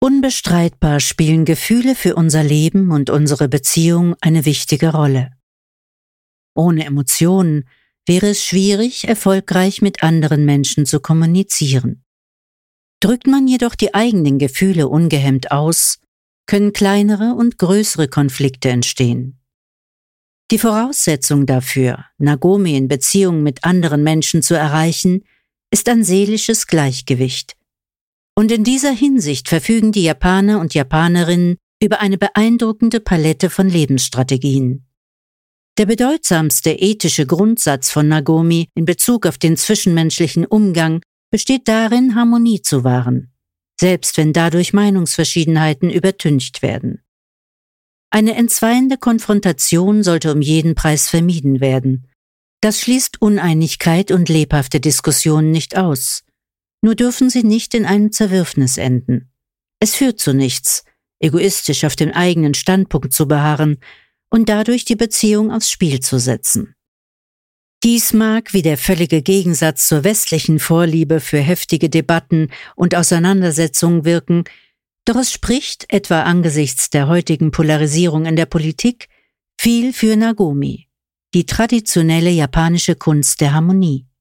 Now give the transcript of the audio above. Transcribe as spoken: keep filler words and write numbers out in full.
Unbestreitbar spielen Gefühle für unser Leben und unsere Beziehung eine wichtige Rolle. Ohne Emotionen wäre es schwierig, erfolgreich mit anderen Menschen zu kommunizieren. Drückt man jedoch die eigenen Gefühle ungehemmt aus, können kleinere und größere Konflikte entstehen. Die Voraussetzung dafür, Nagomi in Beziehung mit anderen Menschen zu erreichen, ist ein seelisches Gleichgewicht. Und in dieser Hinsicht verfügen die Japaner und Japanerinnen über eine beeindruckende Palette von Lebensstrategien. Der bedeutsamste ethische Grundsatz von Nagomi in Bezug auf den zwischenmenschlichen Umgang besteht darin, Harmonie zu wahren, selbst wenn dadurch Meinungsverschiedenheiten übertüncht werden. Eine entzweiende Konfrontation sollte um jeden Preis vermieden werden. Das schließt Uneinigkeit und lebhafte Diskussionen nicht aus. Nur dürfen sie nicht in einem Zerwürfnis enden. Es führt zu nichts, egoistisch auf dem eigenen Standpunkt zu beharren und dadurch die Beziehung aufs Spiel zu setzen. Dies mag wie der völlige Gegensatz zur westlichen Vorliebe für heftige Debatten und Auseinandersetzungen wirken, doch es spricht, etwa angesichts der heutigen Polarisierung in der Politik, viel für Nagomi, die traditionelle japanische Kunst der Harmonie.